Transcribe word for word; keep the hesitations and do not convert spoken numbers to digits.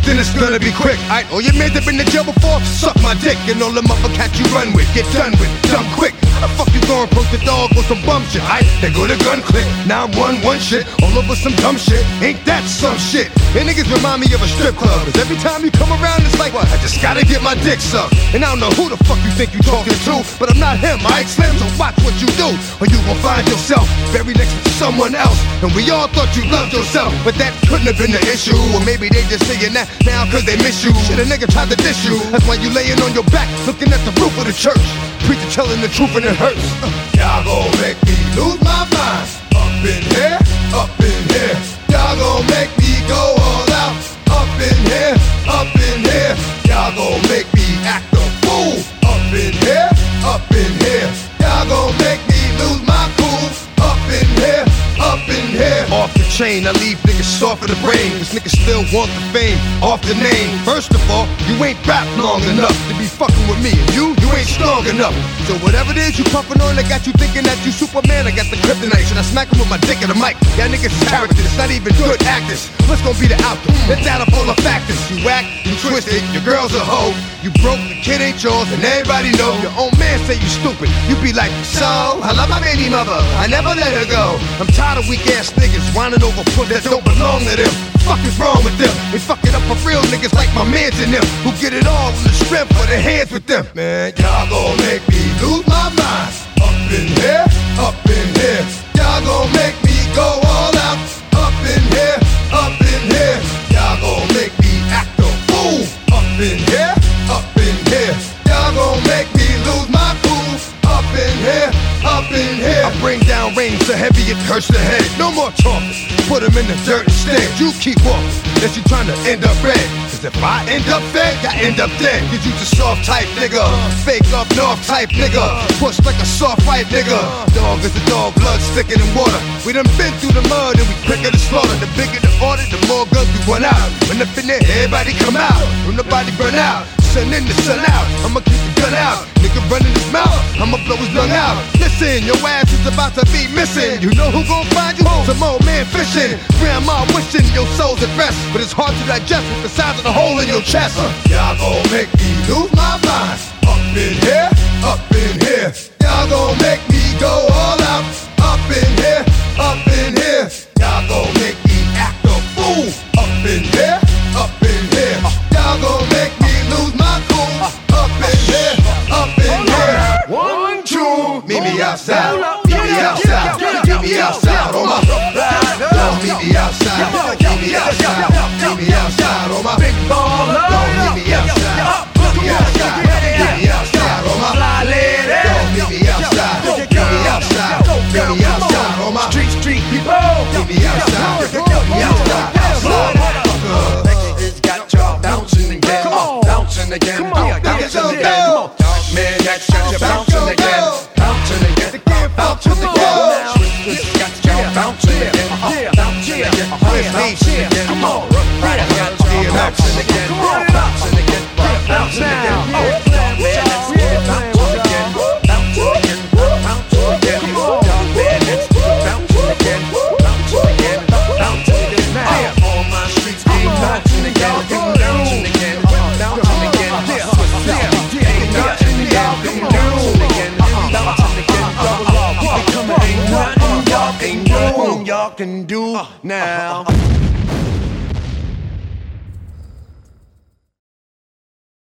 then it's gonna be quick. Alright, all your men that been to jail before, suck my dick. And all them other cats you run with, get done with, dumb quick. How the fuck you gonna approach the dog with some bum shit? Alright, they go to gun click. Now I'm one, one shit, all over some dumb shit. Ain't that some shit? And niggas remind me of a strip club. Cause every time you come around, it's like, what? I just gotta get my dick sucked. And I don't know who the fuck you think you talking to, but I'm not him, I Slim, so watch what you do, or you gon' find yourself buried next to someone else. And we all thought you loved yourself, but that couldn't have been the issue. Or maybe they just saying that now cause they miss you. Shit, a nigga tried to diss you, that's why you laying on your back, looking at the roof of the church. Preacher telling the truth and it hurts. uh, Y'all gon' make me lose my mind. Up in here, up in here. Y'all gon' make me go all out. Up in here, up in here. Y'all gon' make me act a fool. Up in here, up in here. Y'all gon' make me lose my cool. Up in here, up in here. Off the chain, I leave niggas soft of the brain. Cause niggas still want the fame, off the name. First of all, you ain't rap long enough to be fucking with me. And you, you ain't strong enough. So whatever it is you puffin' on, that got you thinking that you Superman. I got the kryptonite, and I smack him with my dick in the mic. Y'all niggas is characters, not even good actors. What's gonna be the outcome? It's out of all the factors. You whack, you twisted, your girl's a hoe. You broke, the kid ain't yours, and everybody know. Your own man say you stupid. You be like, so, I love my baby mother, I never let her go. I'm tired of weak ass niggas whining over foot that don't belong to them. Fuck is wrong with them? They fuck it up for real niggas like my mans and them, who get it all in the strength for their hands with them. Man, y'all gon' make me lose my mind. Up in here, up in here. Y'all gon' make me go all out. Up in here, up in here. Y'all gon' make me act a fool. Up in here, up in here. Y'all gon' make me lose my cool. Up in here, up in here. I bring down rain so heavy it hurts the head. No more talking, put them in the dirt instead. You keep walking, unless you trying to end up red. Cause if I end up fed, I end up dead. Cause you a soft type nigga, fake up north type nigga, push like a soft fight nigga. Dog is a dog, blood thicker than water. We done been through the mud and we quicker to slaughter. The bigger the order, the more guns we run out. When up in there, everybody come out. When the body burn out, sun in the sun out. I'ma keep the gun out. Nigga running his mouth, I'ma blow his lung out. Listen, your ass is about to be missing. You know who gon' find you? Some old man fishing. Grandma wishing your soul's at rest, but it's hard to digest with the size of the hole in your chest. uh, Y'all gon' make me lose my mind. Up in here, up in here. Y'all gon' make me go all out. Up in here, up in here. Y'all gon' make me act a fool. Up in here, up in here. Y'all gon' make me lose my cool. Up in here, up in here. One, two, meet me outside. Meet me outside. Meet me outside on my Don't meet me outside. Meet me outside. Meet me outside on my big baller. Don't meet me outside. Meet me outside. Meet me outside on my fly lady. Don't meet me outside. Meet me outside. Meet me outside on my street street people. Meet me outside. Meet me outside. Outside. It's got y'all bouncing again, uh, bouncing again, come on, bouncing again. Come on, man, that's got you bouncing again, bouncing again, bouncing again. It's got y'all bouncing again, uh, bouncing again, bouncing again. Come on, right, I got you bouncing again, bouncing again, bouncing again. Man, that's bouncing again, bouncing again, bouncing again. Man, that's bouncing again, bouncing again, bouncing again. Now, all my streets keep bouncing again, bouncing again, bouncing again. Yeah, ain't nothing y'all can do. Bouncing again, double up. Ain't nothing y'all can do. Y'all can do now.